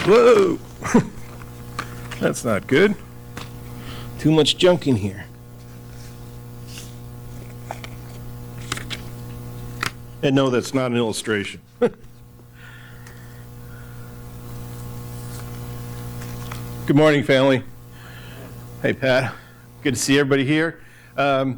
Whoa! That's not good. Too much junk in here. And no, that's not an illustration. Good morning, family. Hey, Pat. Good to see everybody here. I've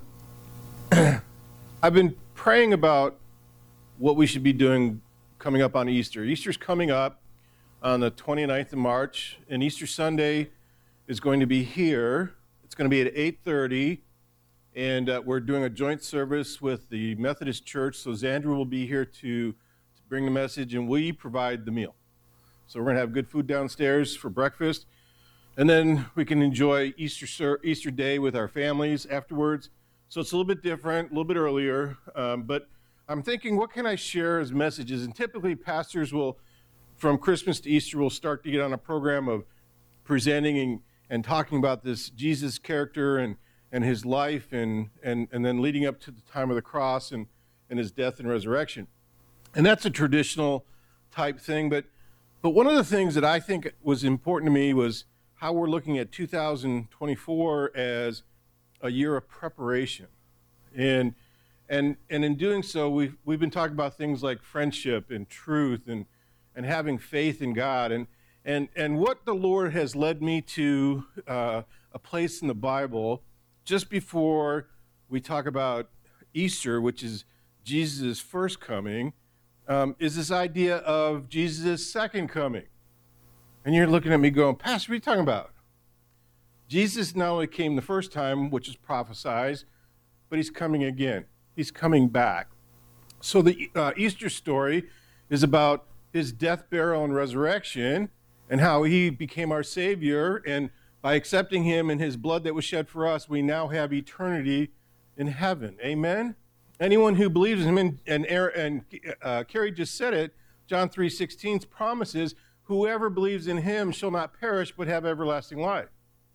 been praying about what we should be doing coming up on Easter. Easter's coming up on the 29th of March, and Easter Sunday is going to be here. It's going to be at 8:30, and we're doing a joint service with the Methodist Church, so Xandra will be here to bring the message, and we provide the meal. So we're going to have good food downstairs for breakfast, and then we can enjoy Easter Day with our families afterwards. So it's a little bit different, a little bit earlier, but I'm thinking, what can I share as messages? And typically pastors will, from Christmas to Easter, will start to get on a program of presenting and talking about this Jesus character and his life and then leading up to the time of the cross and his death and resurrection. And that's a traditional type thing, but one of the things that I think was important to me was how we're looking at 2024 as a year of preparation. And in doing so, we've been talking about things like friendship and truth and having faith in God. And what the Lord has led me to a place in the Bible just before we talk about Easter, which is Jesus' first coming, is this idea of Jesus' second coming. And you're looking at me going, Pastor, what are you talking about? Jesus not only came the first time, which is prophesied, but he's coming again. He's coming back. So the Easter story is about his death, burial, and resurrection, and how he became our Savior, and by accepting him and his blood that was shed for us, we now have eternity in heaven. Amen? Anyone who believes in him, and Carrie just said it, John 3:16 promises, whoever believes in him shall not perish but have everlasting life.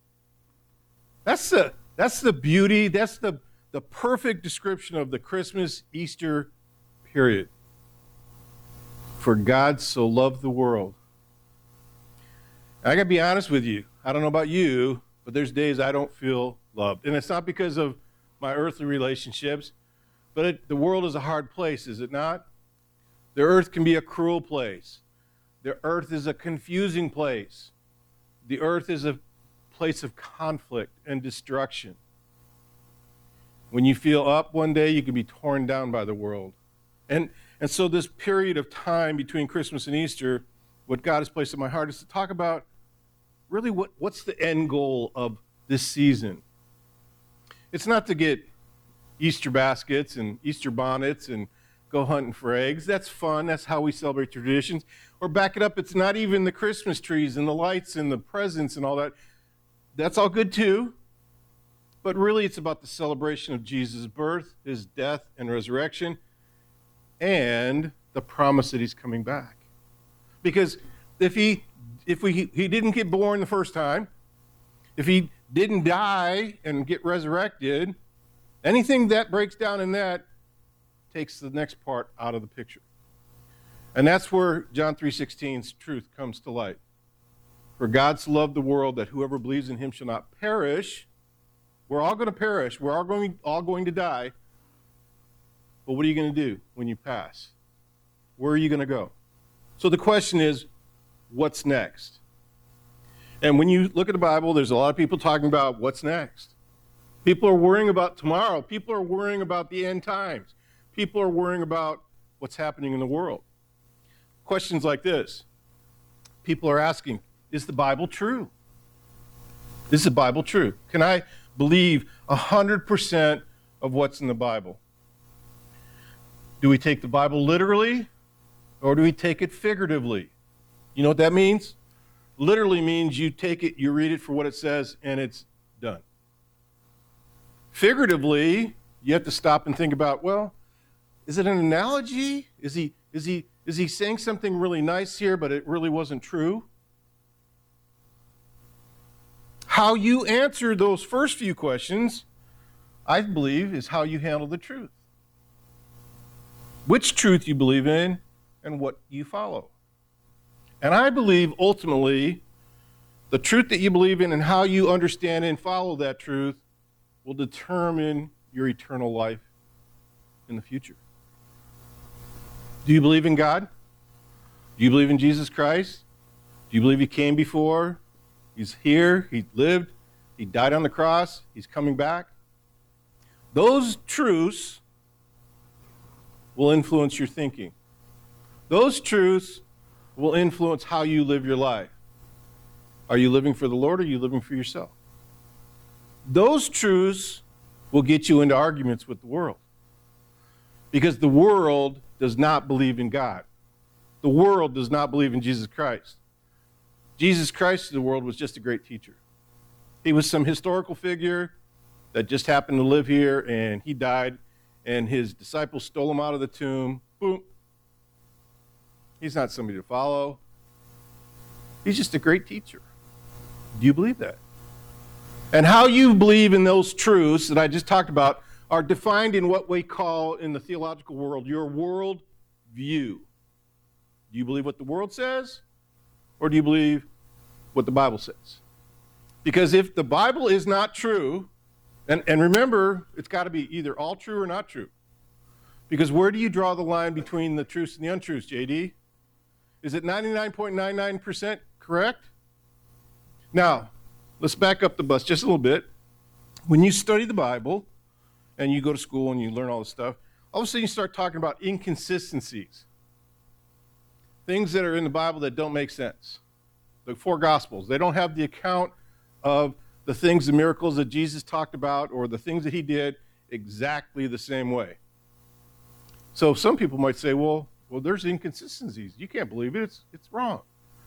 That's the beauty, that's the perfect description of the Christmas Easter period. For God so loved the world. I got to be honest with you. I don't know about you, but there's days I don't feel loved. And it's not because of my earthly relationships, but the world is a hard place, is it not? The earth can be a cruel place. The earth is a confusing place. The earth is a place of conflict and destruction. When you feel up one day, you can be torn down by the world. And so this period of time between Christmas and Easter, what God has placed in my heart is to talk about really what's the end goal of this season. It's not to get Easter baskets and Easter bonnets and go hunting for eggs. That's fun. That's how we celebrate traditions. Or back it up, it's not even the Christmas trees and the lights and the presents and all that. That's all good too. But really it's about the celebration of Jesus' birth, his death and resurrection, and the promise that he's coming back. Because if he didn't get born the first time, if he didn't die and get resurrected, anything that breaks down in that takes the next part out of the picture. And that's where John 3:16's truth comes to light. For God so loved the world that whoever believes in him shall not perish. We're all going to perish. We're all going to die. But what are you going to do when you pass? Where are you going to go? So the question is, what's next? And when you look at the Bible, there's a lot of people talking about what's next. People are worrying about tomorrow. People are worrying about the end times. People are worrying about what's happening in the world. Questions like this. People are asking, is the Bible true? Is the Bible true? Can I believe 100% of what's in the Bible? Do we take the Bible literally, or do we take it figuratively? You know what that means? Literally means you take it, you read it for what it says, and it's done. Figuratively, you have to stop and think about, well, is it an analogy? Is he saying something really nice here, but it really wasn't true? How you answer those first few questions, I believe, is how you handle the truth. Which truth you believe in and what you follow. And I believe ultimately the truth that you believe in and how you understand and follow that truth will determine your eternal life in the future. Do you believe in God? Do you believe in Jesus Christ? Do you believe he came before? He's here, he lived, he died on the cross, he's coming back? Those truths will influence your thinking. Those truths will influence how you live your life. Are you living for the Lord or are you living for yourself? Those truths will get you into arguments with the world. Because the world does not believe in God. The world does not believe in Jesus Christ. Jesus Christ to the world was just a great teacher. He was some historical figure that just happened to live here, and he died, and his disciples stole him out of the tomb. Boom. He's not somebody to follow. He's just a great teacher. Do you believe that? And how you believe in those truths that I just talked about are defined in what we call in the theological world your world view. Do you believe what the world says, or do you believe what the Bible says? Because if the Bible is not true, and remember, it's got to be either all true or not true. Because where do you draw the line between the truths and the untruths, JD? Is it 99.99% correct? Now, let's back up the bus just a little bit. When you study the Bible, and you go to school and you learn all this stuff, all of a sudden you start talking about inconsistencies. Things that are in the Bible that don't make sense. The four Gospels, they don't have the account of the things, the miracles that Jesus talked about or the things that he did exactly the same way. So some people might say, well, there's inconsistencies. You can't believe it. It's wrong.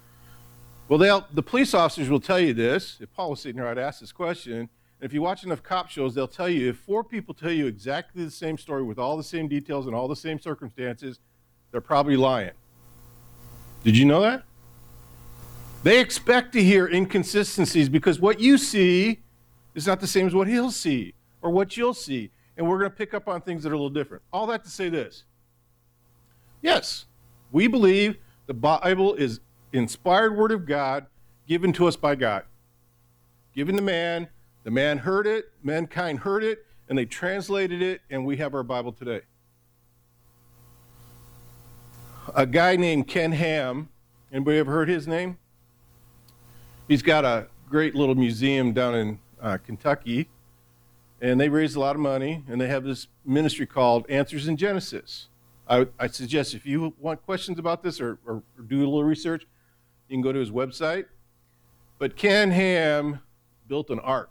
Well, the police officers will tell you this. If Paul was sitting here, I'd ask this question. And if you watch enough cop shows, they'll tell you if four people tell you exactly the same story with all the same details and all the same circumstances, they're probably lying. Did you know that? They expect to hear inconsistencies because what you see is not the same as what he'll see or what you'll see. And we're going to pick up on things that are a little different. All that to say this. Yes, we believe the Bible is inspired word of God given to us by God. Given to man, the man heard it, mankind heard it, and they translated it, and we have our Bible today. A guy named Ken Ham, anybody ever heard his name? He's got a great little museum down in Kentucky, and they raise a lot of money, and they have this ministry called Answers in Genesis. I suggest if you want questions about this or do a little research, you can go to his website. But Ken Ham built an ark.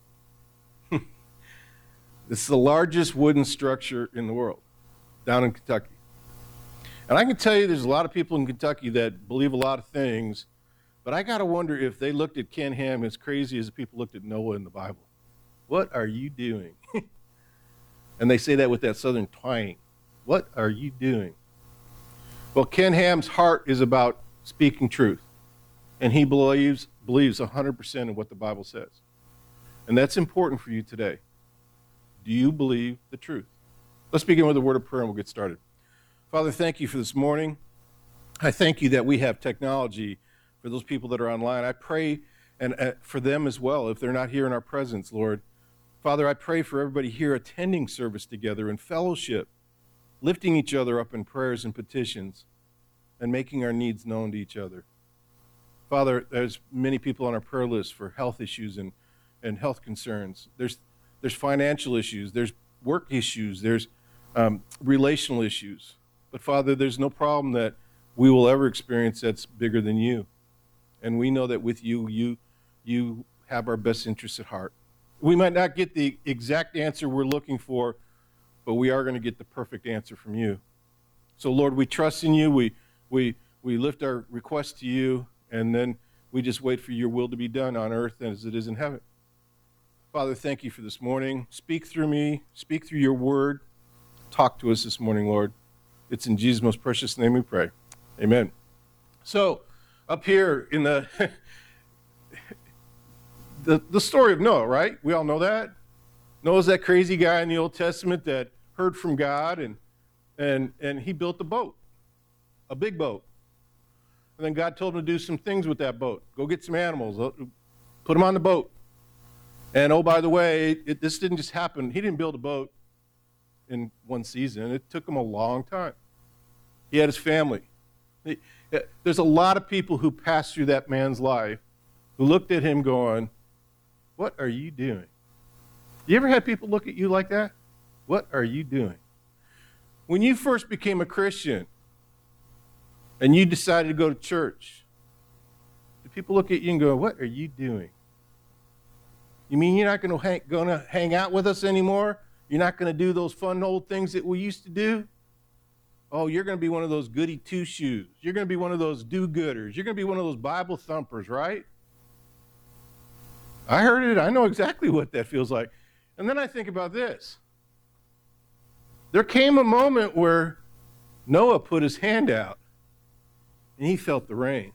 This is the largest wooden structure in the world, down in Kentucky. And I can tell you there's a lot of people in Kentucky that believe a lot of things, but I got to wonder if they looked at Ken Ham as crazy as the people looked at Noah in the Bible. What are you doing? And they say that with that southern twang. What are you doing? Well, Ken Ham's heart is about speaking truth, and he believes 100% in what the Bible says. And that's important for you today. Do you believe the truth? Let's begin with a word of prayer and we'll get started. Father, thank you for this morning. I thank you that we have technology for those people that are online. I pray and for them as well if they're not here in our presence, Lord. Father, I pray for everybody here attending service together in fellowship, lifting each other up in prayers and petitions, and making our needs known to each other. Father, there's many people on our prayer list for health issues and health concerns. There's financial issues, there's work issues, there's relational issues. But Father, there's no problem that we will ever experience that's bigger than you. And we know that with you, you have our best interests at heart. We might not get the exact answer we're looking for, but we are going to get the perfect answer from you. So Lord, we trust in you. We lift our request to you, and then we just wait for your will to be done on earth as it is in heaven. Father, thank you for this morning. Speak through me. Speak through your word. Talk to us this morning, Lord. It's in Jesus' most precious name we pray. Amen. So, up here in the story of Noah, right? We all know that. Noah's that crazy guy in the Old Testament that heard from God, and he built a boat, a big boat. And And then God told him to do some things with that boat. Go get some animals, put them on the boat. And oh, by the way, this didn't just happen. He didn't build a boat in one season. It took him a long time. He had his family. There's a lot of people who passed through that man's life who looked at him going, what are you doing? You ever had people look at you like that? What are you doing? When you first became a Christian and you decided to go to church, did people look at you and go, what are you doing? You mean you're not going to hang out with us anymore? You're not going to do those fun old things that we used to do? Oh, you're going to be one of those goody two-shoes. You're going to be one of those do-gooders. You're going to be one of those Bible thumpers, right? I heard it. I know exactly what that feels like. And then I think about this. There came a moment where Noah put his hand out and he felt the rain.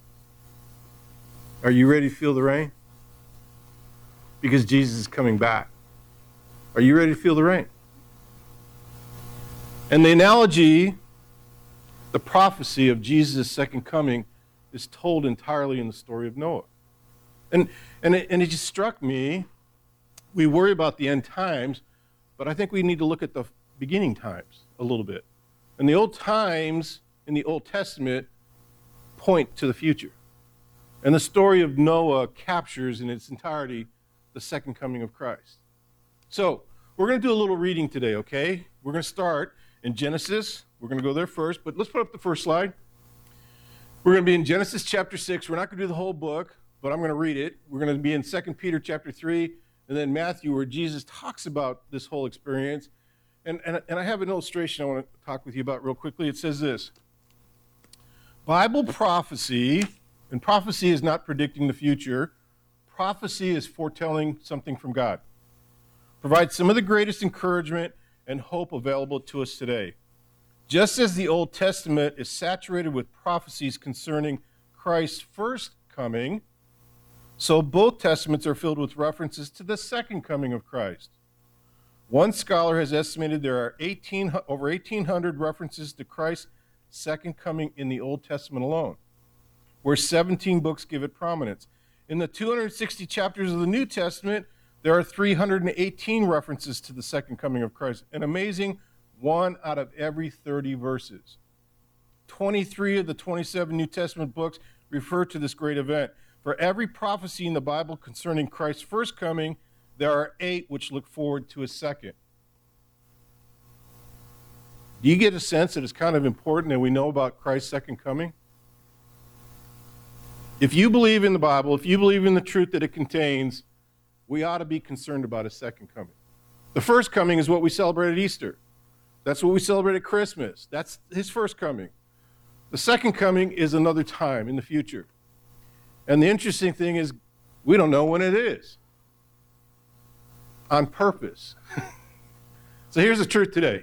Are you ready to feel the rain? Because Jesus is coming back. Are you ready to feel the rain? And the analogy, the prophecy of Jesus' second coming is told entirely in the story of Noah. And it just struck me, we worry about the end times, but I think we need to look at the beginning times a little bit. And the old times in the Old Testament point to the future. And the story of Noah captures in its entirety the second coming of Christ. So, we're going to do a little reading today, okay? We're going to start in Genesis. We're going to go there first, but let's put up the first slide. We're going to be in Genesis chapter 6. We're not going to do the whole book, but I'm going to read it. We're going to be in 2 Peter chapter 3, and then Matthew, where Jesus talks about this whole experience. And I have an illustration I want to talk with you about real quickly. It says this: Bible prophecy, and prophecy is not predicting the future. Prophecy is foretelling something from God. Provides some of the greatest encouragement and hope available to us today. Just as the Old Testament is saturated with prophecies concerning Christ's first coming, so both Testaments are filled with references to the second coming of Christ. One scholar has estimated there are over 1,800 references to Christ's second coming in the Old Testament alone, where 17 books give it prominence. In the 260 chapters of the New Testament, there are 318 references to the second coming of Christ, an amazing 1 out of every 30 verses. 23 of the 27 New Testament books refer to this great event. For every prophecy in the Bible concerning Christ's first coming, there are 8 which look forward to his second. Do you get a sense that it's kind of important that we know about Christ's second coming? If you believe in the Bible, if you believe in the truth that it contains, we ought to be concerned about his second coming. The first coming is what we celebrate at Easter. That's what we celebrate at Christmas. That's his first coming. The second coming is another time in the future. And the interesting thing is, we don't know when it is. On purpose. So here's the truth today.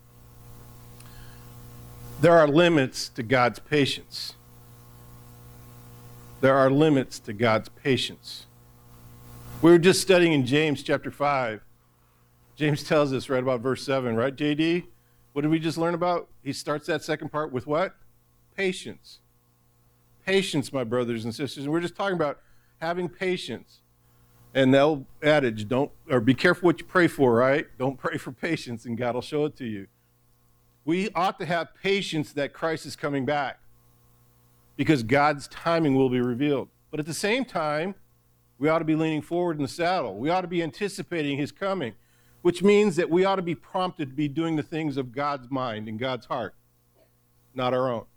There are limits to God's patience. There are limits to God's patience. We were just studying in James chapter 5. James tells us right about verse 7, right, JD? What did we just learn about? He starts that second part with what? Patience. Patience, my brothers and sisters. And we're just talking about having patience. And the old adage, be careful what you pray for, right? Don't pray for patience and God will show it to you. We ought to have patience that Christ is coming back because God's timing will be revealed. But at the same time, we ought to be leaning forward in the saddle. We ought to be anticipating his coming, which means that we ought to be prompted to be doing the things of God's mind and God's heart, not our own.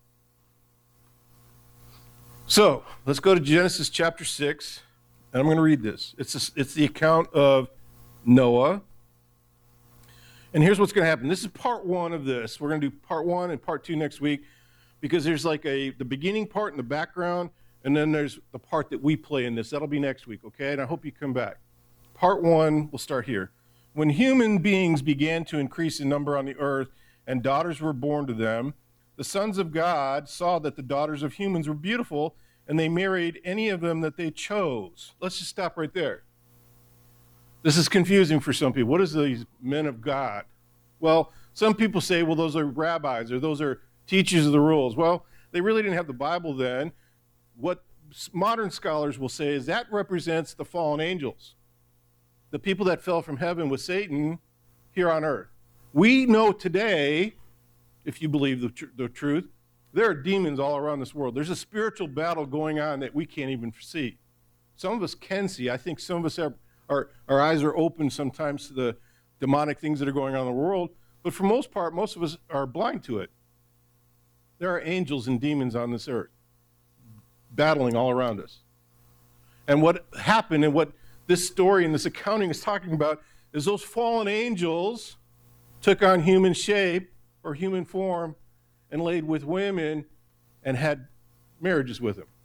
So, let's go to Genesis chapter 6. And I'm going to read this. It's the account of Noah. And here's what's going to happen. This is part 1 of this. We're going to do part 1 and part 2 next week because there's like the beginning part in the background, and then there's the part that we play in this. That'll be next week, okay? And I hope you come back. Part 1, we'll start here. When human beings began to increase in number on the earth and daughters were born to them, the sons of God saw that the daughters of humans were beautiful, and they married any of them that they chose. Let's just stop right there. This is confusing for some people. What is these men of God? Well, some people say, well, those are rabbis or those are teachers of the rules. Well, They really didn't have the Bible then. What modern scholars will say is that represents the fallen angels, the people that fell from heaven with Satan here on earth. We know today, if you believe the truth, there are demons all around this world. There's a spiritual battle going on that we can't even see. Some of us can see. I think some of us have, our eyes are open sometimes to the demonic things that are going on in the world. But for most part, most of us are blind to it. There are angels and demons on this earth battling all around us. And what happened and what this story and this accounting is talking about is those fallen angels took on human shape or human form and laid with women and had marriages with them.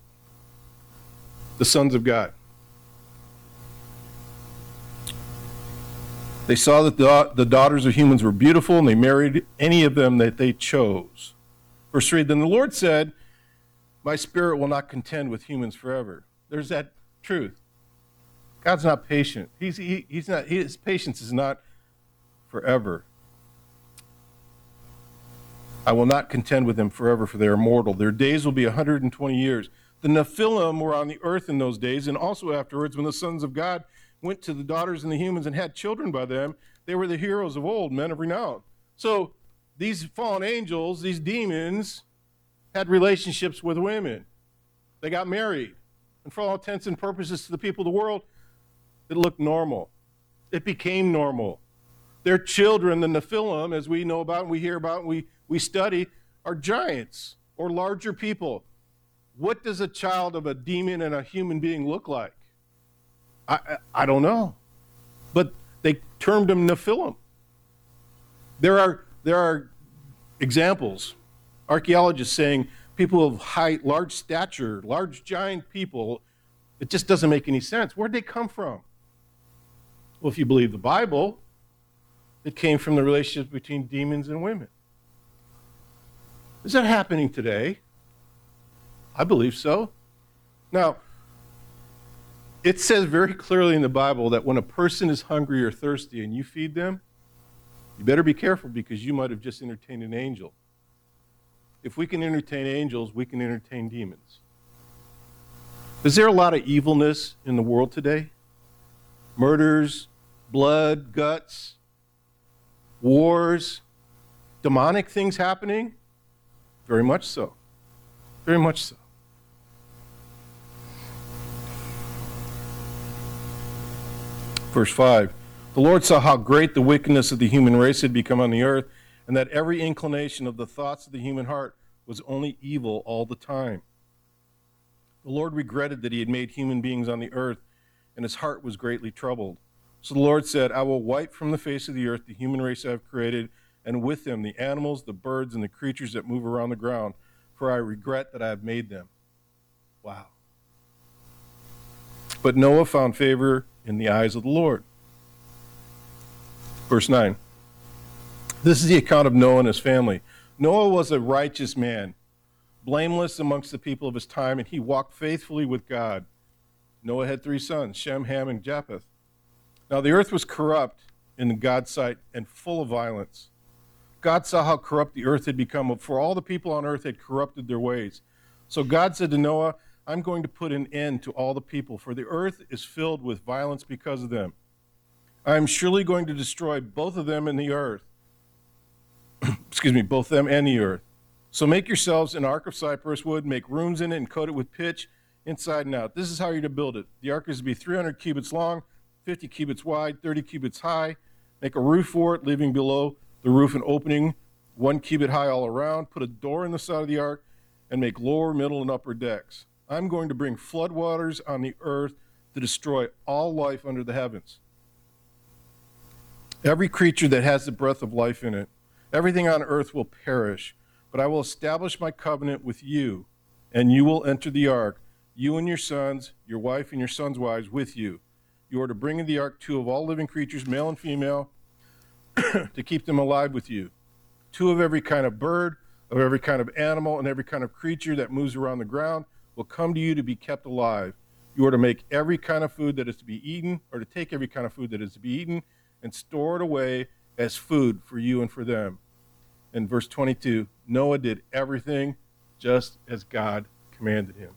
The sons of God. They saw that the daughters of humans were beautiful, and they married any of them that they chose. Verse 3, then the Lord said, my spirit will not contend with humans forever. There's that truth. God's not patient. His patience is not forever. I will not contend with them forever, for they are mortal. Their days will be 120 years. The Nephilim were on the earth in those days, and also afterwards, when the sons of God went to the daughters and the humans and had children by them, they were the heroes of old, men of renown. So these fallen angels, these demons, had relationships with women. They got married. And for all intents and purposes to the people of the world, it looked normal. It became normal. Their children, the Nephilim, as we know about and we hear about and we study, are giants or larger people. What does a child of a demon and a human being look like? I don't know. But they termed them Nephilim. There are examples, archaeologists saying people of height, large stature, large giant people. It just doesn't make any sense. Where'd they come from? Well, if you believe the Bible, it came from the relationship between demons and women. Is that happening today? I believe so. Now, it says very clearly in the Bible that when a person is hungry or thirsty and you feed them, you better be careful because you might have just entertained an angel. If we can entertain angels, we can entertain demons. Is there a lot of evilness in the world today? Murders, blood, guts, wars, demonic things happening? Very much so. Very much so. Verse 5, the Lord saw how great the wickedness of the human race had become on the earth, and that every inclination of the thoughts of the human heart was only evil all the time. The Lord regretted that he had made human beings on the earth, and his heart was greatly troubled. So the Lord said, I will wipe from the face of the earth the human race I have created, and with them the animals, the birds, and the creatures that move around the ground, for I regret that I have made them. Wow. But Noah found favor in the eyes of the Lord. Verse 9. This is the account of Noah and his family. Noah was a righteous man, blameless amongst the people of his time, and he walked faithfully with God. Noah had 3 sons, Shem, Ham, and Japheth. Now the earth was corrupt in God's sight and full of violence. God saw how corrupt the earth had become, for all the people on earth had corrupted their ways. So God said to Noah, I'm going to put an end to all the people, for the earth is filled with violence because of them. I am surely going to destroy both of them and the earth. Both them and the earth. So make yourselves an ark of cypress wood, make rooms in it, and coat it with pitch inside and out. This is how you're to build it. The ark is to be 300 cubits long, 50 cubits wide, 30 cubits high. Make a roof for it, leaving below the roof an opening 1 cubit high all around. Put a door in the side of the ark, and make lower, middle, and upper decks. I'm going to bring floodwaters on the earth to destroy all life under the heavens. Every creature that has the breath of life in it, everything on earth will perish, but I will establish my covenant with you, and you will enter the ark, you and your sons, your wife and your sons' wives with you. You are to bring in the ark 2 of all living creatures, male and female, to keep them alive with you. 2 of every kind of bird, of every kind of animal, and every kind of creature that moves around the ground will come to you to be kept alive. You are to make every kind of food that is to be eaten, or to take every kind of food that is to be eaten, and store it away as food for you and for them. In verse 22, Noah did everything just as God commanded him.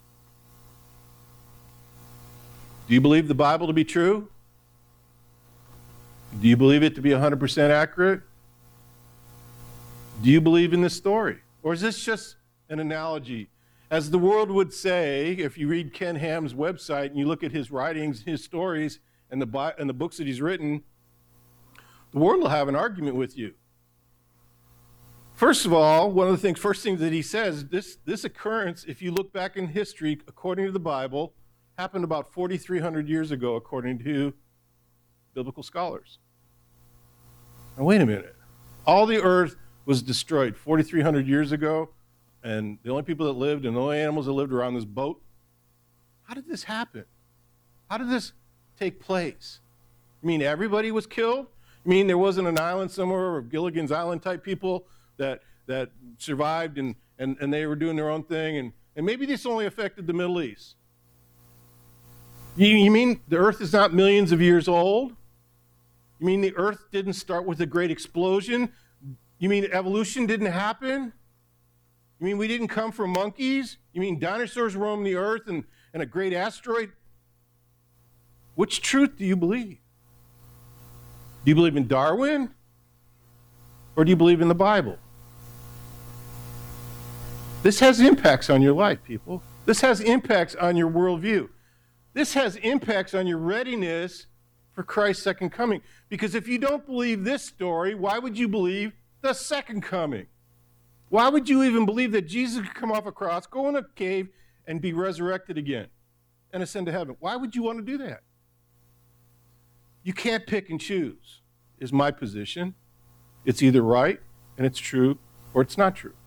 Do you believe the Bible to be true? Do you believe it to be 100% accurate? Do you believe in this story? Or is this just an analogy? As the world would say, if you read Ken Ham's website and you look at his writings, his stories, and the books that he's written, the world will have an argument with you. First of all, first things that he says, this occurrence, if you look back in history, according to the Bible, happened about 4,300 years ago, according to biblical scholars. Now, wait a minute. All the earth was destroyed 4,300 years ago, and the only people that lived and the only animals that lived were on this boat. How did this happen? How did this take place? You mean everybody was killed? You mean there wasn't an island somewhere, or Gilligan's Island type people that survived and they were doing their own thing, and maybe this only affected the Middle East? You mean the earth is not millions of years old? You mean the earth didn't start with a great explosion? You mean evolution didn't happen? You mean we didn't come from monkeys? You mean dinosaurs roamed the earth and a great asteroid? Which truth do you believe? Do you believe in Darwin? Or do you believe in the Bible? This has impacts on your life, people. This has impacts on your worldview. This has impacts on your readiness for Christ's second coming. Because if you don't believe this story, why would you believe the second coming? Why would you even believe that Jesus could come off a cross, go in a cave, and be resurrected again and ascend to heaven? Why would you want to do that? You can't pick and choose, is my position. It's either right and it's true, or it's not true.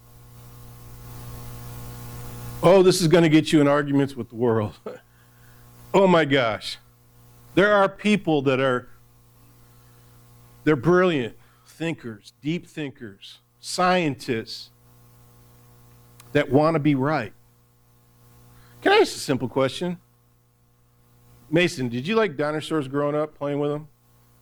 Oh, this is going to get you in arguments with the world. Oh my gosh. There are people they're brilliant thinkers, deep thinkers, scientists that want to be right. Can I ask a simple question? Mason, did you like dinosaurs growing up, playing with them?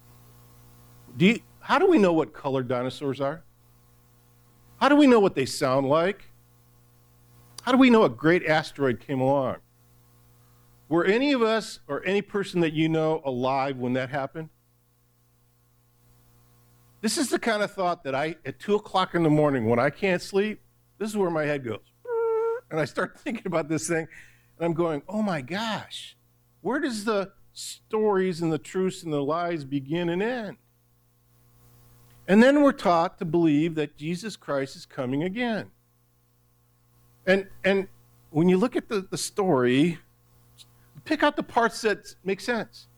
How do we know what color dinosaurs are? How do we know what they sound like? How do we know a great asteroid came along? Were any of us or any person that you know alive when that happened? This is the kind of thought that at 2 o'clock in the morning when I can't sleep, this is where my head goes. And I start thinking about this thing, and I'm going, oh my gosh, where does the stories and the truths and the lies begin and end? And then we're taught to believe that Jesus Christ is coming again. And when you look at the story, pick out the parts that make sense.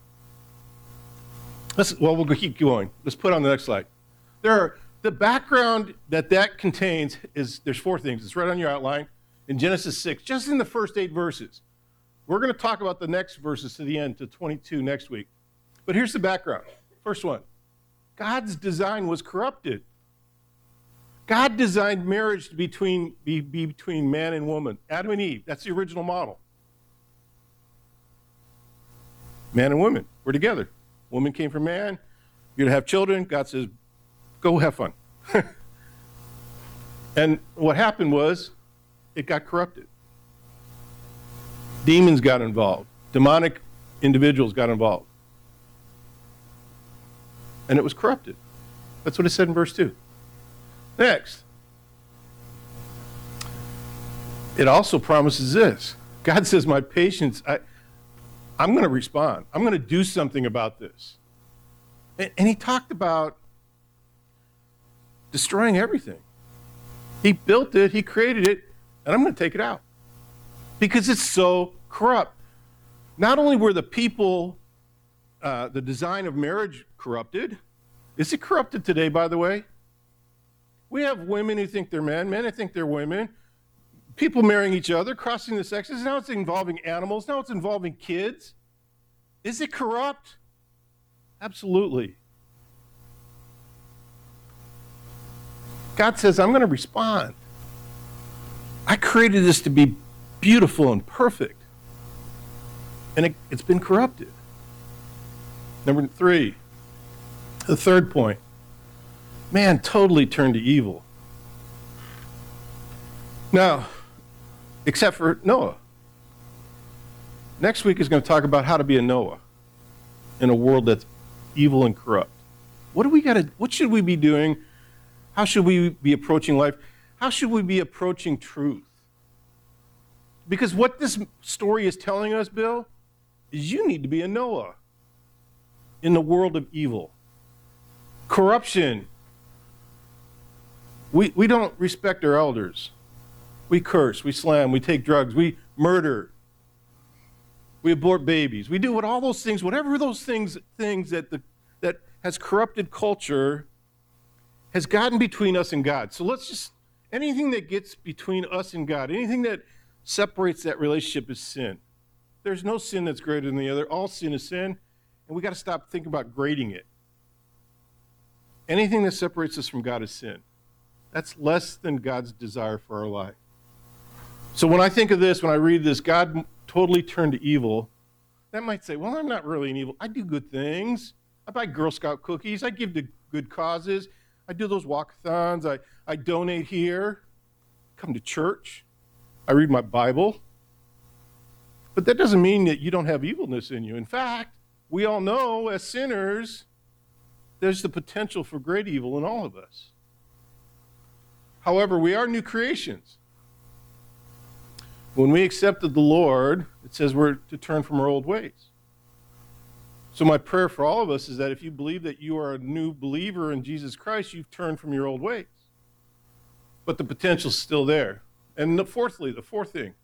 We'll keep going. Let's put on the next slide. The background that contains there's 4 things. It's right on your outline in Genesis 6, just in the first 8 verses. We're going to talk about the next verses to the end, to 22 next week. But here's the background. First one. God's design was corrupted. God designed marriage to be between man and woman. Adam and Eve, that's the original model. Man and woman, we're together. Woman came from man. You're to have children. God says, go have fun. And what happened was, it got corrupted. Demons got involved. Demonic individuals got involved. And it was corrupted. That's what it said in verse 2. Next. It also promises this. God says, my patience, I'm going to respond. I'm going to do something about this. And he talked about destroying everything. He built it, he created it, and I'm going to take it out. Because it's so corrupt. Not only were the people, the design of marriage corrupted, is it corrupted today, by the way? We have women who think they're men who think they're women, people marrying each other, crossing the sexes. Now it's involving animals. Now it's involving kids. Is it corrupt? Absolutely. God says, I'm going to respond. I created this to be beautiful and perfect. And it's been corrupted. Number 3, the third point. Man totally turned to evil. Now, except for Noah. Next week is going to talk about how to be a Noah in a world that's evil and corrupt. What should we be doing? How should we be approaching life? How should we be approaching truth? Because what this story is telling us, Bill, is you need to be a Noah in the world of evil. Corruption. We don't respect our elders. We curse, we slam, we take drugs, we murder, we abort babies. We do all those things, whatever those things that has corrupted culture has gotten between us and God. So anything that gets between us and God, anything that separates that relationship is sin. There's no sin that's greater than the other. All sin is sin, and we got to stop thinking about grading it. Anything that separates us from God is sin. That's less than God's desire for our life. So when I think of this, when I read this, God totally turned to evil, that might say, well, I'm not really an evil. I do good things. I buy Girl Scout cookies. I give to good causes. I do those walkathons. I donate here. Come to church. I read my Bible. But that doesn't mean that you don't have evilness in you. In fact, we all know as sinners, there's the potential for great evil in all of us. However, we are new creations. When we accepted the Lord, it says we're to turn from our old ways. So my prayer for all of us is that if you believe that you are a new believer in Jesus Christ, you've turned from your old ways. But the potential's still there. And the fourth thing,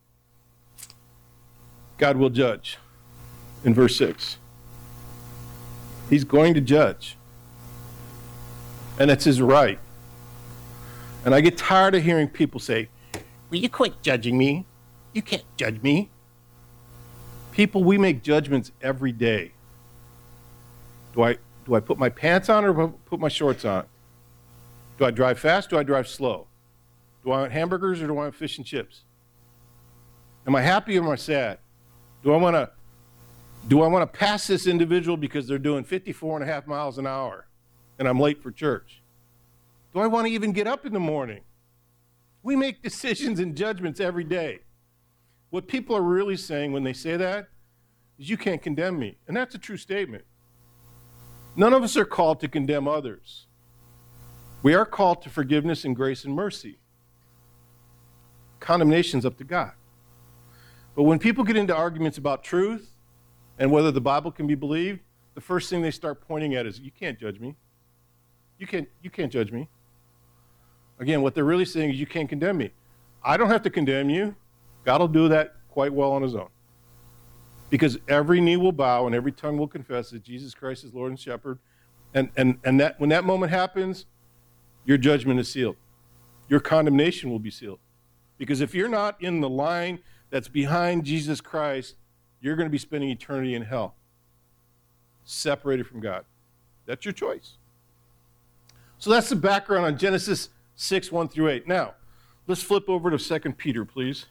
God will judge in verse 6. He's going to judge. And it's his right. And I get tired of hearing people say, will you quit judging me? You can't judge me. People, we make judgments every day. Do I put my pants on or put my shorts on? Do I drive fast? Do I drive slow? Do I want hamburgers or do I want fish and chips? Am I happy or am I sad? Do I want to pass this individual because they're doing 54.5 miles an hour and I'm late for church? Do I want to even get up in the morning? We make decisions and judgments every day. What people are really saying when they say that is you can't condemn me. And that's a true statement. None of us are called to condemn others. We are called to forgiveness and grace and mercy. Condemnation's up to God. But when people get into arguments about truth and whether the Bible can be believed, the first thing they start pointing at is, you can't judge me. You can't judge me. Again, what they're really saying is you can't condemn me. I don't have to condemn you. God will do that quite well on his own. Because every knee will bow and every tongue will confess that Jesus Christ is Lord and Shepherd. And that when that moment happens, your judgment is sealed. Your condemnation will be sealed. Because if you're not in the line that's behind Jesus Christ, you're going to be spending eternity in hell, separated from God. That's your choice. So that's the background on Genesis 6, 1 through 8. Now, let's flip over to 2 Peter, please.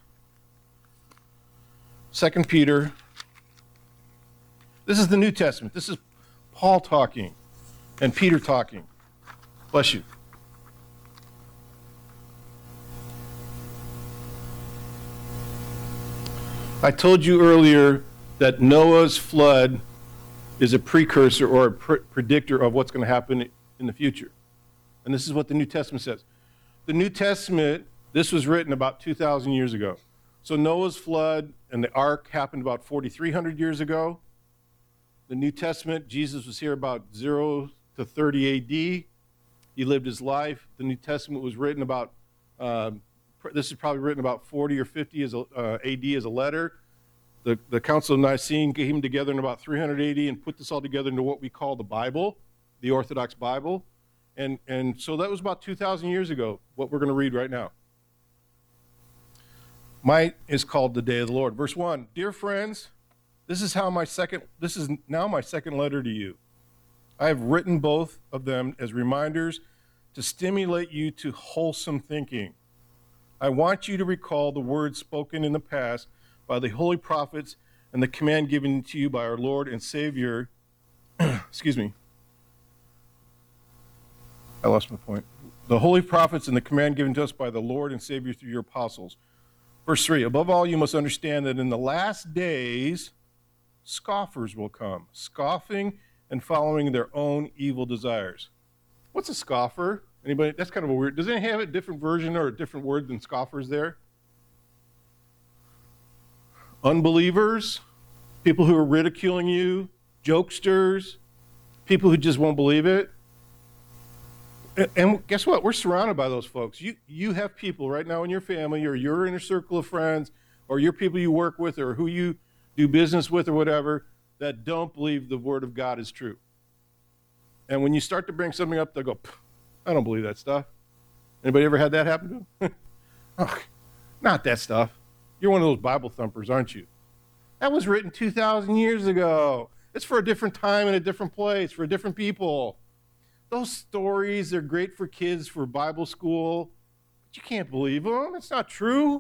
2 Peter. This is the New Testament. This is Paul talking and Peter talking. Bless you. I told you earlier that Noah's flood is a precursor or a predictor of what's going to happen in the future. And this is what the New Testament says. The New Testament, this was written about 2,000 years ago. So Noah's flood and the ark happened about 4,300 years ago. The New Testament, Jesus was here about 0 to 30 AD. He lived his life. The New Testament was written about, this is probably written about 40 or 50 AD as a letter. The Council of Nicene came together in about 300 AD and put this all together into what we call the Bible, the Orthodox Bible. And so that was about 2,000 years ago, what we're going to read right now. Mine is called the Day of the Lord. Verse 1, dear friends, this is now my second letter to you. I have written both of them as reminders to stimulate you to wholesome thinking. I want you to recall the words spoken in the past by the holy prophets and the command given to you by our Lord and Savior. Excuse me. I lost my point. the holy prophets and the command given to us by the Lord and Savior through your apostles. Verse 3, above all, you must understand that in the last days, scoffers will come, scoffing and following their own evil desires. What's a scoffer? Anybody? That's kind of a weird. Does anyone have a different version or a different word than scoffers there? Unbelievers, people who are ridiculing you, jokesters, people who just won't believe it. And guess what? We're surrounded by those folks. You have people right now in your family or your inner circle of friends or your people you work with or who you do business with or whatever that don't believe the word of God is true. And when you start to bring something up, they'll go, I don't believe that stuff. Anybody ever had that happen to them? Oh, not that stuff. You're one of those Bible thumpers, aren't you? That was written 2,000 years ago. It's for a different time and a different place, for different people. Those stories are great for kids for Bible school, but you can't believe them. It's not true.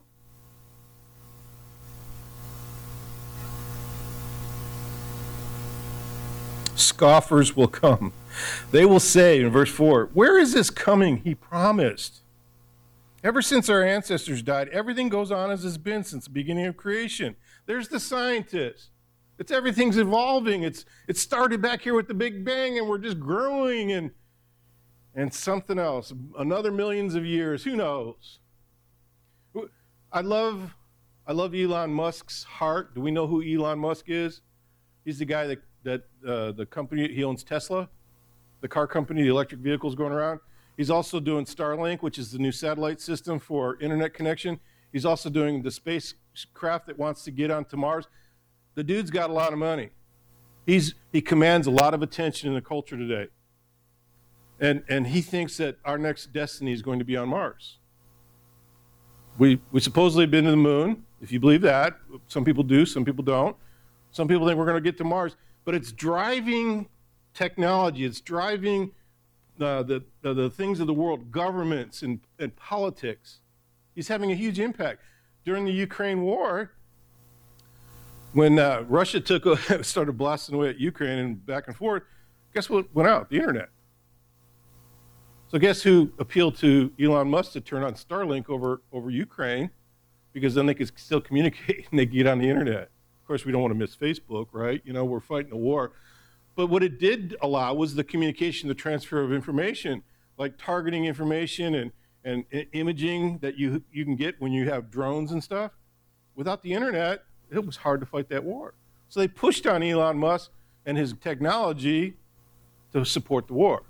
Scoffers will come. They will say in verse 4, where is this coming he promised? Ever since our ancestors died, everything goes on as it's been since the beginning of creation. There's the scientists. Everything's evolving. It started back here with the Big Bang, and we're just growing and something else. Another millions of years. Who knows? I love Elon Musk's heart. Do we know who Elon Musk is? He's the guy that the company, he owns Tesla, the car company, the electric vehicles going around. He's also doing Starlink, which is the new satellite system for internet connection. He's also doing the spacecraft that wants to get onto Mars. The dude's got a lot of money. He commands a lot of attention in the culture today. And he thinks that our next destiny is going to be on Mars. We supposedly have been to the moon, if you believe that. Some people do, some people don't. Some people think we're going to get to Mars. But it's driving technology. It's driving the things of the world, governments and politics. He's having a huge impact. During the Ukraine war, when Russia started blasting away at Ukraine and back and forth, guess what went out? The internet. So guess who appealed to Elon Musk to turn on Starlink over Ukraine? Because then they could still communicate and they could get on the internet. Of course, we don't want to miss Facebook, right? You know, we're fighting a war. But what it did allow was the communication, the transfer of information, like targeting information and imaging that you can get when you have drones and stuff. Without the internet, it was hard to fight that war. So they pushed on Elon Musk and his technology to support the war.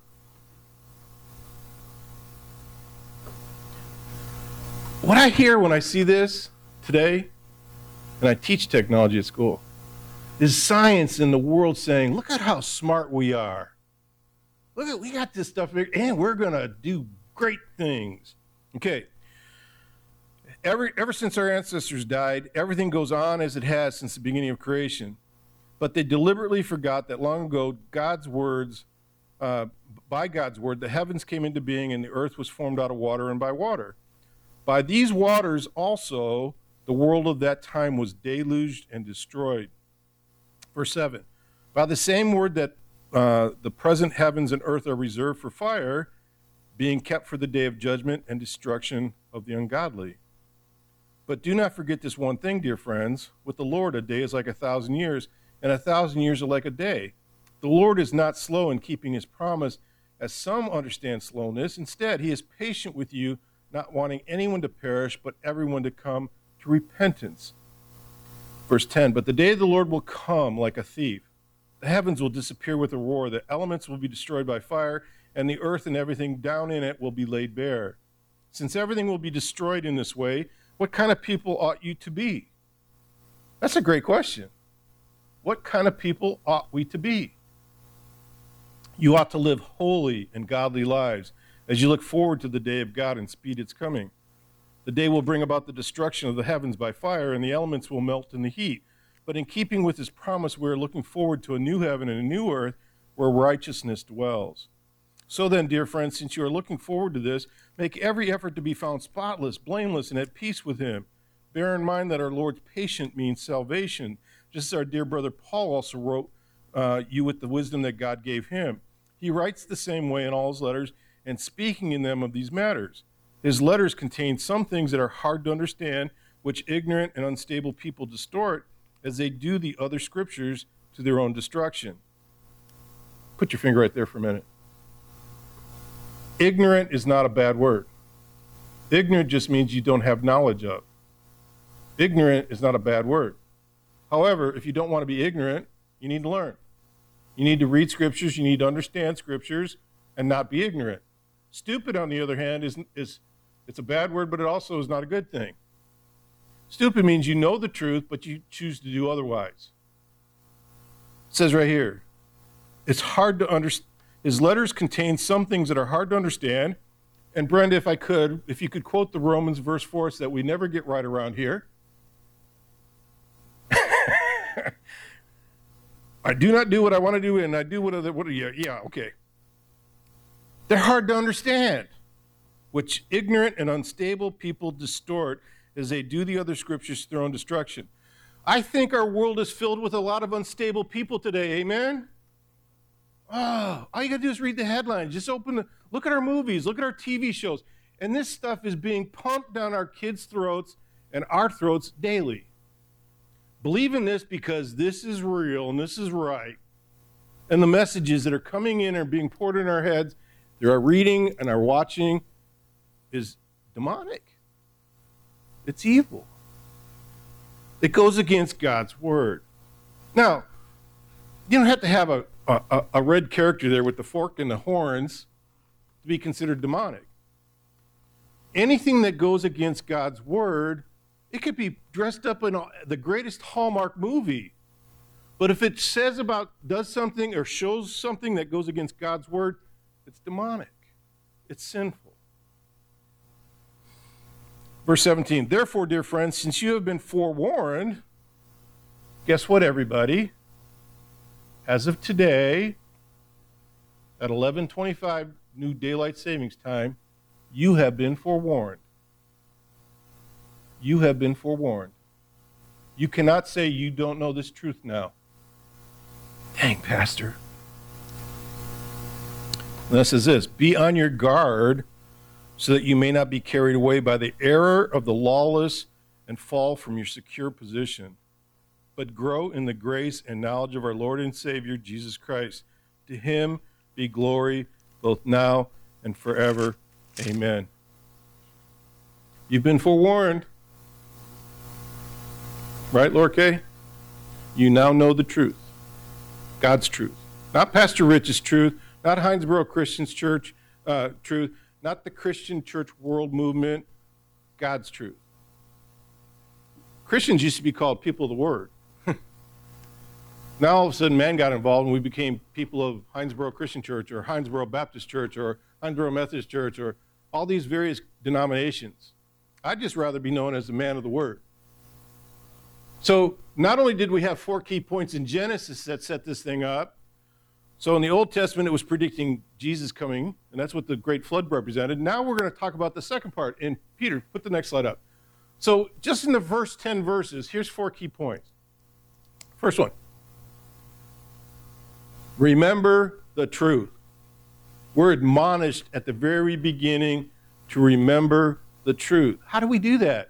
What I hear when I see this today, and I teach technology at school, is science in the world saying, look at how smart we are. Look, we got this stuff, and we're going to do great things. Okay. Ever since our ancestors died, everything goes on as it has since the beginning of creation. But they deliberately forgot that long ago, by God's word, the heavens came into being and the earth was formed out of water and by water. By these waters also, the world of that time was deluged and destroyed. Verse 7, by the same word that the present heavens and earth are reserved for fire, being kept for the day of judgment and destruction of the ungodly. But do not forget this one thing, dear friends. With the Lord, a day is like 1,000 years, and 1,000 years are like a day. The Lord is not slow in keeping his promise, as some understand slowness. Instead, he is patient with you, not wanting anyone to perish, but everyone to come to repentance. Verse 10, but the day of the Lord will come like a thief. The heavens will disappear with a roar, the elements will be destroyed by fire, and the earth and everything down in it will be laid bare. Since everything will be destroyed in this way, what kind of people ought you to be? That's a great question. What kind of people ought we to be? You ought to live holy and godly lives as you look forward to the day of God and speed its coming. The day will bring about the destruction of the heavens by fire, and the elements will melt in the heat. But in keeping with his promise, we are looking forward to a new heaven and a new earth where righteousness dwells. So then, dear friends, since you are looking forward to this, make every effort to be found spotless, blameless, and at peace with him. Bear in mind that our Lord's patient means salvation, just as our dear brother Paul also wrote you with the wisdom that God gave him. He writes the same way in all his letters, and speaking in them of these matters. His letters contain some things that are hard to understand, which ignorant and unstable people distort, as they do the other scriptures to their own destruction. Put your finger right there for a minute. Ignorant is not a bad word. Ignorant just means you don't have knowledge of. Ignorant is not a bad word. However, if you don't want to be ignorant, you need to learn. You need to read scriptures, you need to understand scriptures, and not be ignorant. Stupid, on the other hand, is it's a bad word, but it also is not a good thing. Stupid means you know the truth, but you choose to do otherwise. It says right here, it's hard to understand. His letters contain some things that are hard to understand. And Brenda, if you could quote the Romans verse 4 so that we never get right around here. I do not do what I want to do, and I do okay. They're hard to understand, which ignorant and unstable people distort as they do the other scriptures to their own destruction. I think our world is filled with a lot of unstable people today, amen? Oh, all you got to do is read the headlines. Just look at our movies, look at our TV shows. And this stuff is being pumped down our kids' throats and our throats daily. Believe in this because this is real and this is right. And the messages that are coming in and being poured in our heads, through our reading and our watching, is demonic. It's evil. It goes against God's word. Now, you don't have to have a red character there with the fork and the horns to be considered demonic. Anything that goes against God's word, it could be dressed up in the greatest Hallmark movie. But if it does something or shows something that goes against God's word, it's demonic. It's sinful. Verse 17, therefore, dear friends, since you have been forewarned, guess what, everybody? As of today, at 11:25 New Daylight Savings Time, you have been forewarned. You have been forewarned. You cannot say you don't know this truth now. Dang, Pastor. And this is this. Be on your guard so that you may not be carried away by the error of the lawless and fall from your secure position, but grow in the grace and knowledge of our Lord and Savior, Jesus Christ. To him be glory both now and forever. Amen. You've been forewarned. Right, Lord Kay? You now know the truth. God's truth. Not Pastor Rich's truth, not Hinesboro Christian Church truth, not the Christian church world movement, God's truth. Christians used to be called people of the word. Now all of a sudden man got involved and we became people of Hinesboro Christian Church or Hinesboro Baptist Church or Hinesboro Methodist Church or all these various denominations. I'd just rather be known as the man of the word. So not only did we have 4 key points in Genesis that set this thing up, so in the Old Testament it was predicting Jesus coming, and that's what the great flood represented. Now we're going to talk about the second part. And Peter, put the next slide up. So just in the first 10 verses, here's 4 key points. First one. Remember the truth. We're admonished at the very beginning to remember the truth. How do we do that?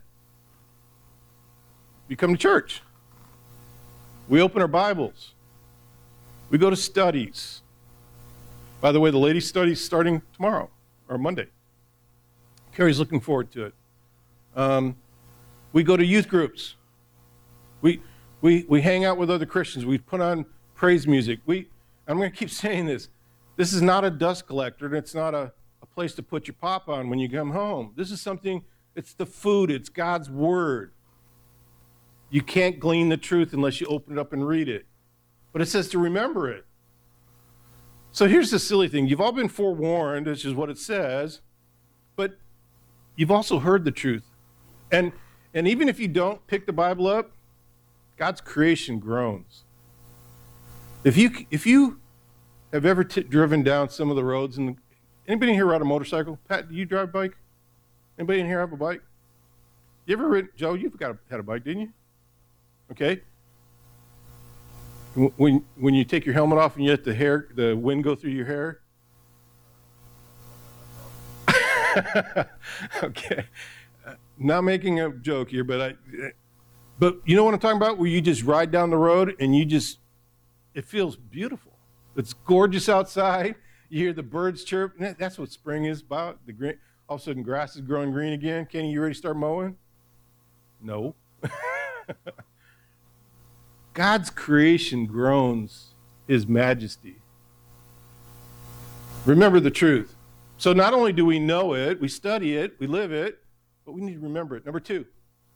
We come to church. We open our Bibles. We go to studies. By the way, the ladies' study's starting tomorrow or Monday. Carrie's looking forward to it. We go to youth groups. We hang out with other Christians. We put on praise music. I'm going to keep saying this. This is not a dust collector, and it's not a place to put your pop on when you come home. This is something, it's the food, it's God's word. You can't glean the truth unless you open it up and read it. But it says to remember it. So here's the silly thing. You've all been forewarned, which is what it says, but you've also heard the truth. And even if you don't pick the Bible up, God's creation groans. If you have ever driven down some of the roads, and anybody in here ride a motorcycle? Pat, do you drive a bike? Anybody in here have a bike? You ever ridden, Joe, you've had a bike, didn't you? Okay. When you take your helmet off and you let the wind go through your hair, Okay. Not making a joke here, but you know what I'm talking about? Where you just ride down the road and it feels beautiful. It's gorgeous outside. You hear the birds chirp. And that's what spring is about. The green, all of a sudden grass is growing green again. Kenny, you ready to start mowing? No. God's creation groans his majesty. Remember the truth. So not only do we know it, we study it, we live it, but we need to remember it. Number 2,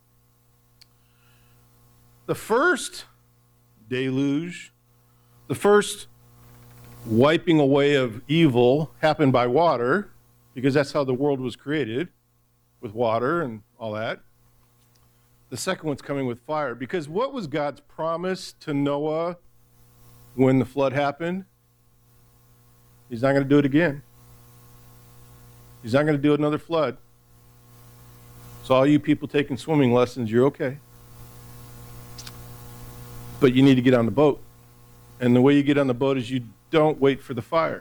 the first deluge, the first wiping away of evil happened by water, because that's how the world was created, with water and all that. The second one's coming with fire, because what was God's promise to Noah when the flood happened? He's not going to do it again. He's not going to do another flood. So all you people taking swimming lessons, you're okay. But you need to get on the boat. And the way you get on the boat is you don't wait for the fire.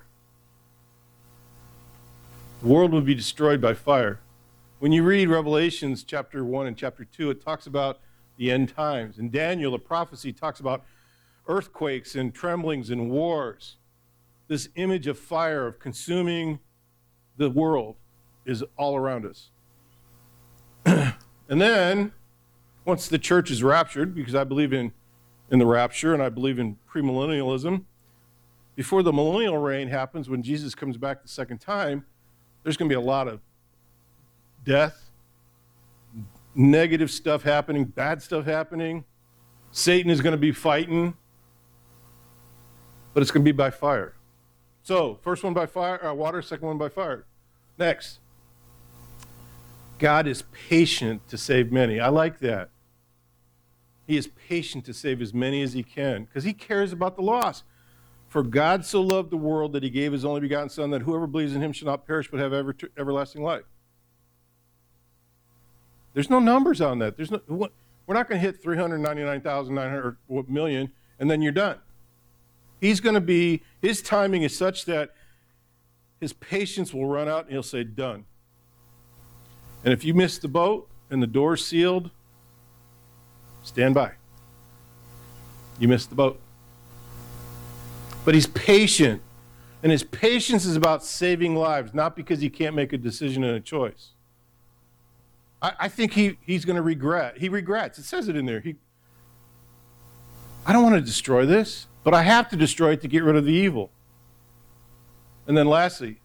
The world will be destroyed by fire. When you read Revelations chapter 1 and chapter 2, it talks about the end times. In Daniel, the prophecy talks about earthquakes and tremblings and wars. This image of fire, of consuming the world, is all around us. And then, once the church is raptured, because I believe in the rapture and I believe in premillennialism, before the millennial reign happens, when Jesus comes back the second time, there's going to be a lot of death, negative stuff happening, bad stuff happening. Satan is going to be fighting, but it's going to be by fire. So, first one by fire, water, second one by fire. Next, God is patient to save many. I like that. He is patient to save as many as he can, because he cares about the lost. For God so loved the world that he gave his only begotten Son, that whoever believes in him shall not perish but have everlasting life. There's no numbers on that. We're not going to hit 399,900 million and then you're done. His timing is such that his patience will run out and he'll say, done. And if you miss the boat and the door's sealed, stand by. You missed the boat. But he's patient. And his patience is about saving lives, not because he can't make a decision and a choice. I think he's going to regret. He regrets. It says it in there. I don't want to destroy this, but I have to destroy it to get rid of the evil. And then lastly,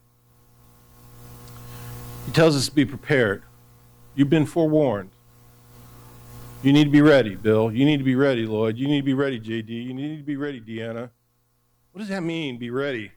he tells us to be prepared. You've been forewarned. You need to be ready, Bill. You need to be ready, Lloyd. You need to be ready, JD. You need to be ready, Deanna. What does that mean, be ready?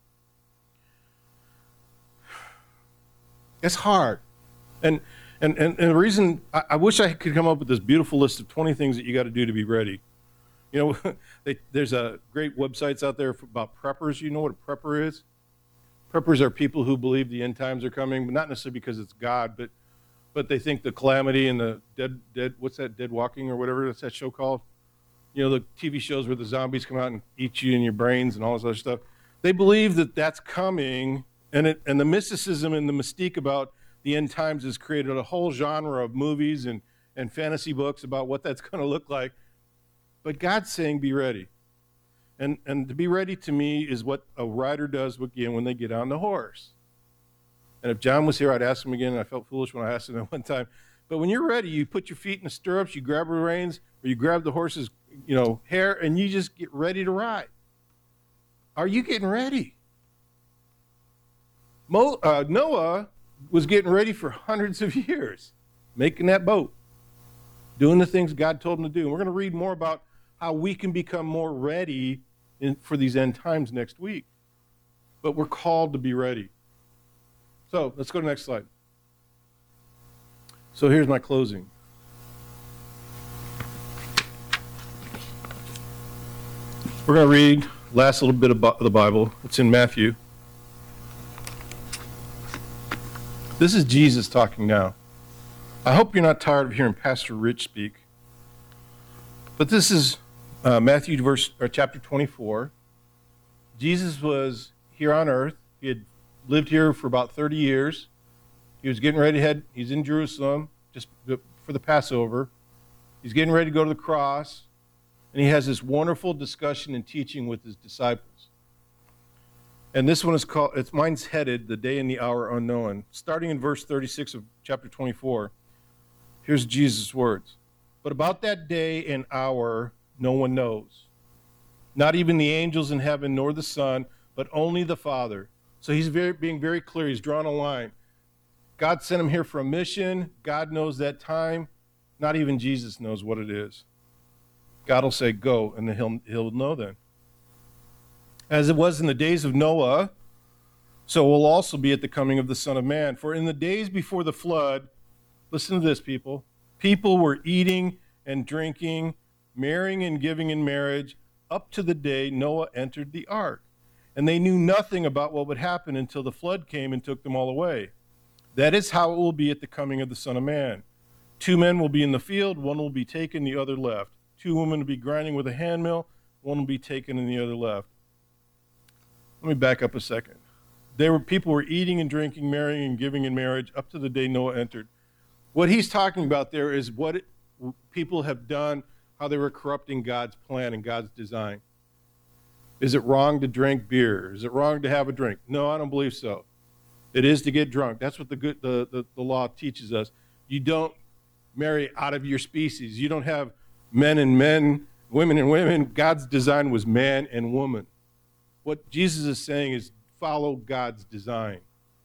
It's hard. And the reason, I wish I could come up with this beautiful list of 20 things that you got to do to be ready. You know, there's a great websites out there about preppers. You know what a prepper is? Preppers are people who believe the end times are coming, but not necessarily because it's God, but they think the calamity and the dead, what's that, Dead Walking or whatever, what's that show called? You know, the TV shows where the zombies come out and eat you in your brains and all this other stuff. They believe that that's coming, and the mysticism and the mystique about the end times has created a whole genre of movies and fantasy books about what that's going to look like. But God's saying, be ready. And to be ready to me is what a rider does again when they get on the horse. And if John was here, I'd ask him again, and I felt foolish when I asked him that one time. But when you're ready, you put your feet in the stirrups, you grab the reins, or you grab the horse's hair, and you just get ready to ride. Are you getting ready? Noah was getting ready for hundreds of years, making that boat, doing the things God told him to do. And we're going to read more about how we can become more ready for these end times next week. But we're called to be ready. So let's go to the next slide. So here's my closing. We're going to read last little bit of the Bible. It's in Matthew. This is Jesus talking now. I hope you're not tired of hearing Pastor Rich speak. But this is Matthew chapter 24. Jesus was here on earth. He had lived here for about 30 years. He was getting ready to head, he's in Jerusalem just for the Passover. He's getting ready to go to the cross, and he has this wonderful discussion and teaching with his disciples. And this one is called, mine's headed, The Day and the Hour Unknown. Starting in verse 36 of chapter 24, here's Jesus' words. But about that day and hour, no one knows. Not even the angels in heaven, nor the Son, but only the Father. So he's being very clear. He's drawn a line. God sent him here for a mission. God knows that time. Not even Jesus knows what it is. God will say, go, and then he'll know then. As it was in the days of Noah, so it will also be at the coming of the Son of Man. For in the days before the flood, listen to this, people were eating and drinking, marrying and giving in marriage, up to the day Noah entered the ark. And they knew nothing about what would happen until the flood came and took them all away. That is how it will be at the coming of the Son of Man. 2 men will be in the field, one will be taken, the other left. 2 women will be grinding with a handmill, one will be taken and the other left. Let me back up a second. People were eating and drinking, marrying and giving in marriage up to the day Noah entered. What he's talking about there is what people have done, how they were corrupting God's plan and God's design. Is it wrong to drink beer? Is it wrong to have a drink? No, I don't believe so. It is to get drunk. That's what the law teaches us. You don't marry out of your species. You don't have men and men, women and women. God's design was man and woman. What Jesus is saying is follow God's design.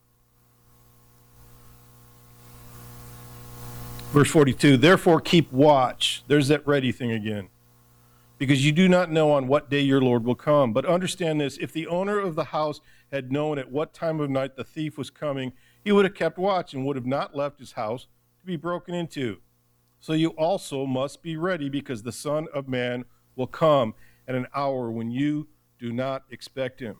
Verse 42, therefore keep watch. There's that ready thing again. Because you do not know on what day your Lord will come. But understand this, if the owner of the house had known at what time of night the thief was coming, he would have kept watch and would have not left his house to be broken into. So you also must be ready, because the Son of Man will come at an hour when you do not expect him.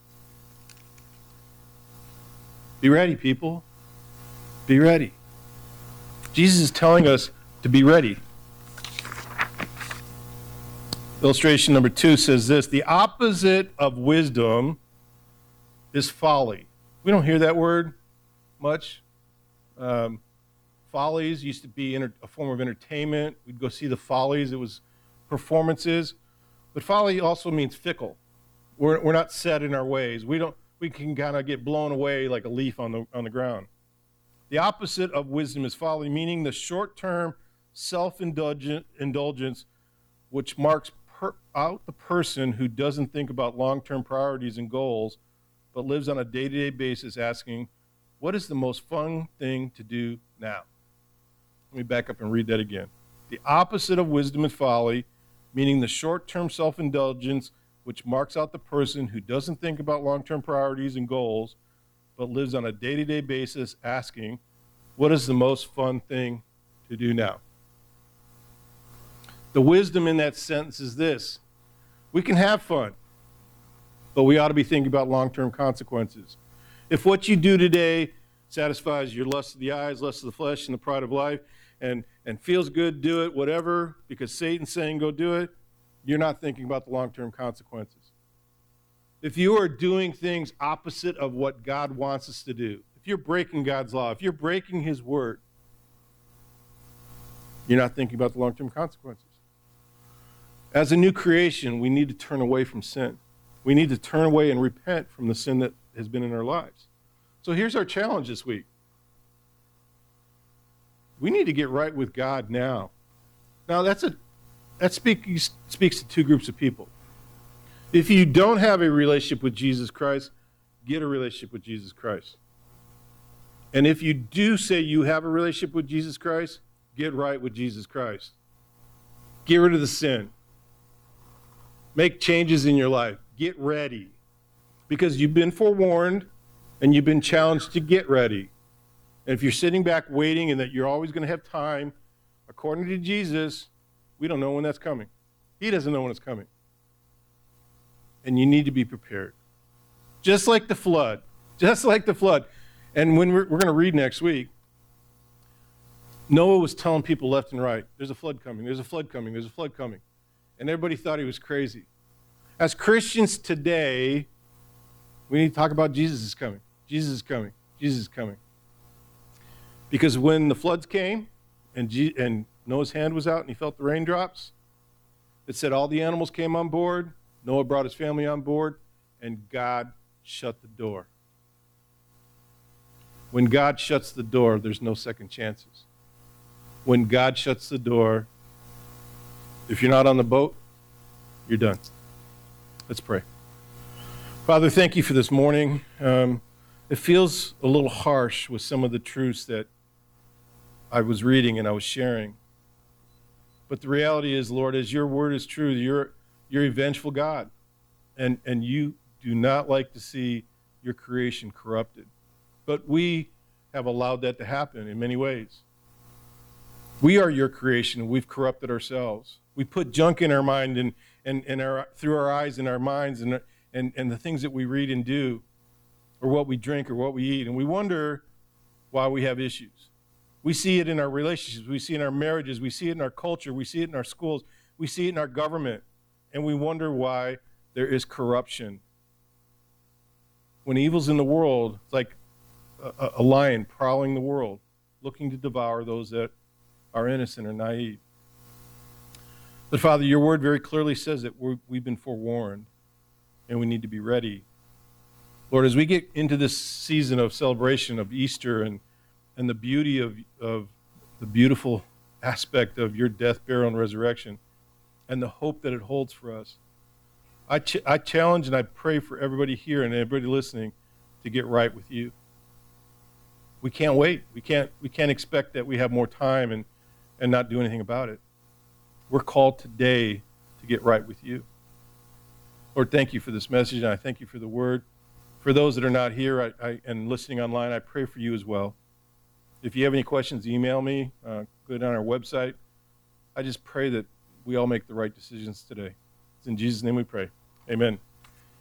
Be ready, people. Be ready. Jesus is telling us to be ready. Illustration number 2 says this: the opposite of wisdom is folly. We don't hear that word much. Follies used to be a form of entertainment. We'd go see the Follies. It was performances. But folly also means fickle. We're not set in our ways. We can kind of get blown away like a leaf on the ground. The opposite of wisdom is folly, meaning the short-term self-indulgence which marks out the person who doesn't think about long-term priorities and goals, but lives on a day-to-day basis asking, what is the most fun thing to do now? Let me back up and read that again. The opposite of wisdom is folly, meaning the short-term self-indulgence which marks out the person who doesn't think about long-term priorities and goals, but lives on a day-to-day basis asking, what is the most fun thing to do now? The wisdom in that sentence is this: we can have fun, but we ought to be thinking about long-term consequences. If what you do today satisfies your lust of the eyes, lust of the flesh, and the pride of life, and feels good, do it, whatever, because Satan's saying go do it, you're not thinking about the long-term consequences. If you are doing things opposite of what God wants us to do, if you're breaking God's law, if you're breaking his word, you're not thinking about the long-term consequences. As a new creation, we need to turn away from sin. We need to turn away and repent from the sin that has been in our lives. So here's our challenge this week. We need to get right with God now. Now that speaks to 2 groups of people. If you don't have a relationship with Jesus Christ, get a relationship with Jesus Christ. And if you do say you have a relationship with Jesus Christ, get right with Jesus Christ. Get rid of the sin. Make changes in your life. Get ready. Because you've been forewarned and you've been challenged to get ready. And if you're sitting back waiting and that you're always going to have time, according to Jesus, we don't know when that's coming. He doesn't know when it's coming. And you need to be prepared. Just like the flood. Just like the flood. And when we're going to read next week, Noah was telling people left and right, there's a flood coming, there's a flood coming, there's a flood coming. And everybody thought he was crazy. As Christians today, we need to talk about Jesus is coming. Jesus is coming. Jesus is coming. Because when the floods came and Noah's hand was out and he felt the raindrops, it said all the animals came on board, Noah brought his family on board, and God shut the door. When God shuts the door, there's no second chances. When God shuts the door, if you're not on the boat, you're done. Let's pray. Father, thank you for this morning. It feels a little harsh with some of the truths that I was reading and I was sharing. But the reality is, Lord, as your word is true, you're a vengeful God. And you do not like to see your creation corrupted. But we have allowed that to happen in many ways. We are your creation, and we've corrupted ourselves. We put junk in our mind and through our eyes and our minds and the things that we read and do, or what we drink or what we eat. And we wonder why we have issues. We see it in our relationships. We see it in our marriages. We see it in our culture. We see it in our schools. We see it in our government. And we wonder why there is corruption. When evil's in the world, it's like a lion prowling the world, looking to devour those that are innocent or naive. But Father, your word very clearly says that we've been forewarned and we need to be ready. Lord, as we get into this season of celebration of Easter and the beauty of the beautiful aspect of your death, burial, and resurrection, and the hope that it holds for us, I challenge and I pray for everybody here and everybody listening to get right with you. We can't wait. We can't expect that we have more time and not do anything about it. We're called today to get right with you. Lord, thank you for this message, and I thank you for the word. For those that are not here and listening online, I pray for you as well. If you have any questions, email me. Go down our website. I just pray that we all make the right decisions today. It's in Jesus' name we pray. Amen.